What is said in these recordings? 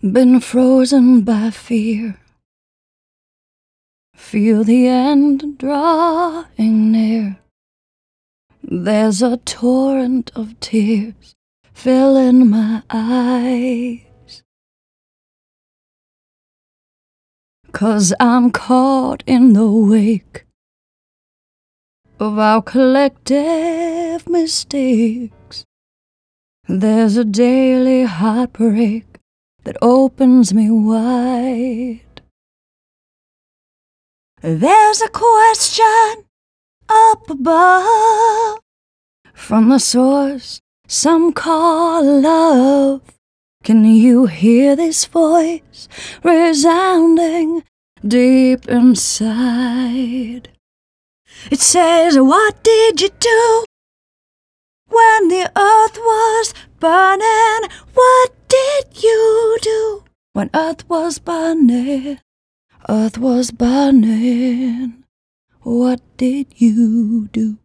Been frozen by fear. Feel the end drawing near. There's a torrent of tears filling my eyes, 'cause I'm caught in the wake of our collective mistakes. There's a daily heartbreak that opens me wide. There's a question up above from the source some call love. Can you hear this voice resounding deep inside? It says, what did you do when the earth was burning? What did you do when earth was burning? Earth was burning. What did you do?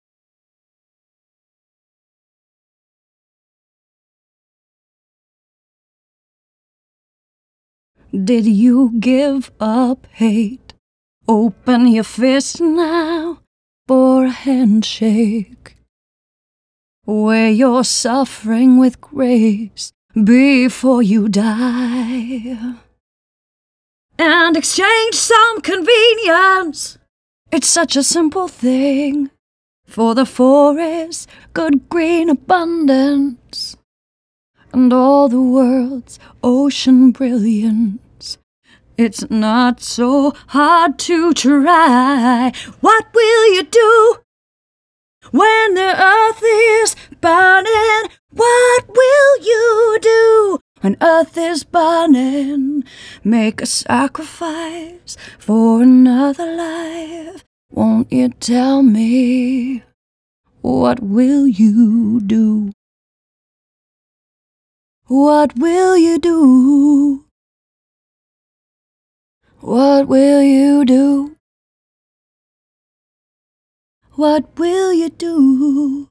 Did you give up hate? Open your fist now for a handshake, where you're suffering with grace before you die, and exchange some convenience. It's such a simple thing for the forest, good green abundance, and all the world's ocean brilliance. It's not so hard to try. What will you do when the earth is burning? What will you do when earth is burning? Make a sacrifice for another life. Won't you tell me, what will you do? What will you do? What will you do? What will you do?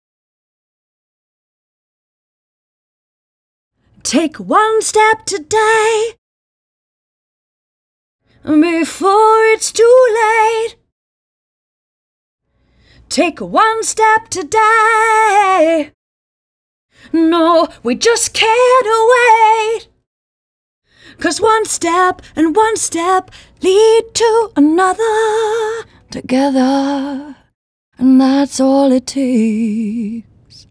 Take one step today before it's too late. Take one step today. No, we just can't wait. 'Cause one step and one step lead to another together, and that's all it takes.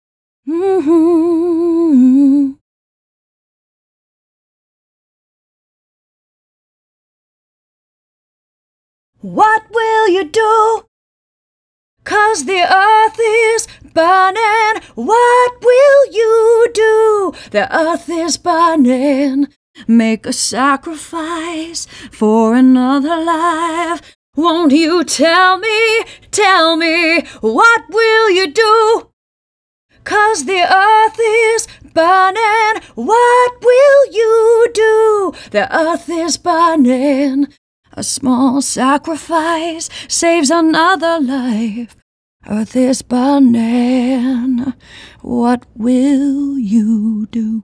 What will you do? 'Cause the earth is burning. What will you do? The earth is burning. Make a sacrifice for another life. Won't you tell me, what will you do? 'Cause the earth is burning. What will you do? The earth is burning. A small sacrifice saves another life. Earth is burning. What will you do?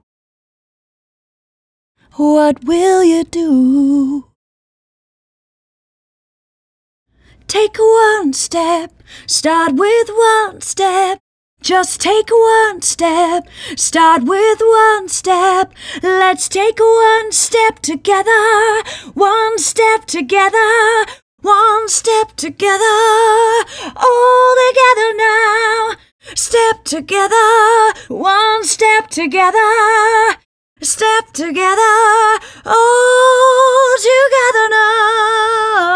What will you do? Take one step. Start with one step. Just take one step. Start with one step. Let's take one step together. One step together. One step together. All together now. Step together. One step together. Step together. All together now.